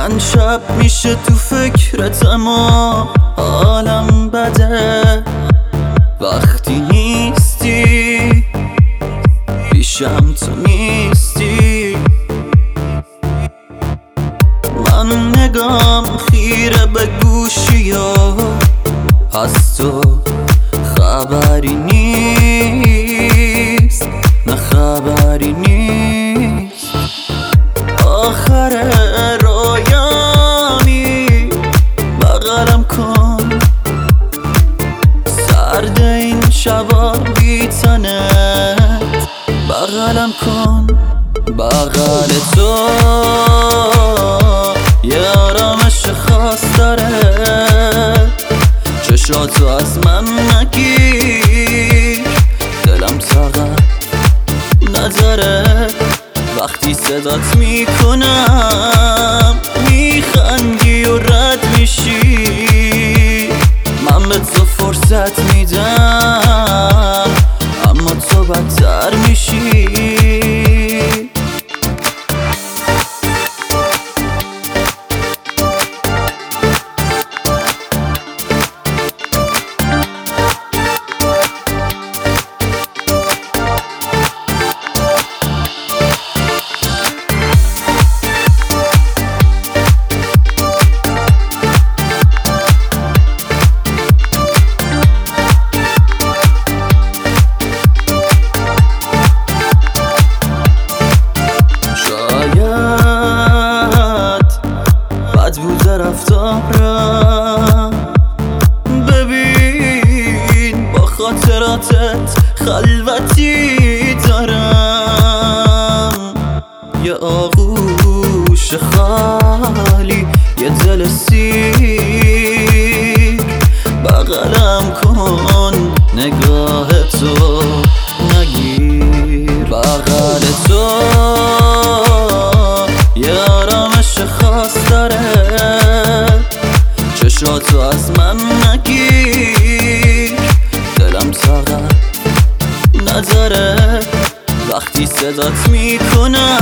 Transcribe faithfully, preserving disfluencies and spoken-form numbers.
من شب میشه تو فکرتم و حالم بده وقتی نیستی پیشم، تو نیستی. من نگام خیره به گوشی و از تو خبری نیست، نه خبری نیست. آخر رویانی بغلم کن، سرد این شبا بی تنت بغلم کن. بغل تو یه آرامش خاص داره، چشاتو از من نگیر، دلم طاقت نداره وقتی صدات میکنم میخندی و رد میشی. من به تو فرصت میدم اما تو بدتر میشی. بوده رفتارم، ببین با خاطراتت خلوتی دارم. یه آغوش خالی، یه دل سیر بغلم کن، نگاه تو نگیر. بغل تو یه آرامش خاص داره، چشاتو از من نگیر، دلم طاقت نداره وقتی صدات میکنم